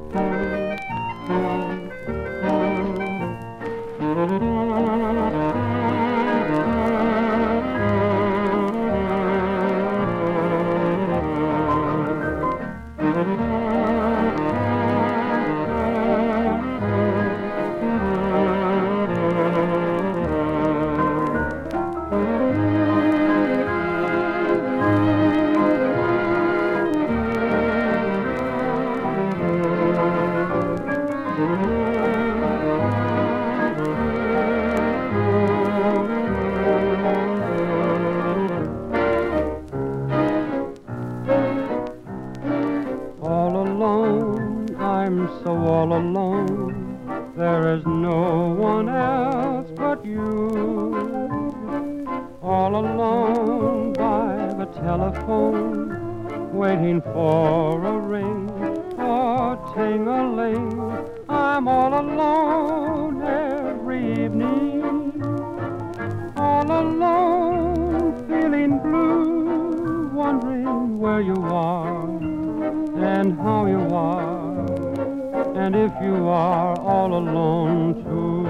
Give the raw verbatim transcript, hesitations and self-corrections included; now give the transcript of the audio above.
All alone, I'm so all alone. There is no one else but you. All alone by the telephone, waiting for a ring or ting-a-ling. I'm all alone every evening. All alone, feeling blue, wondering where you are and how you are, and if you are all alone too.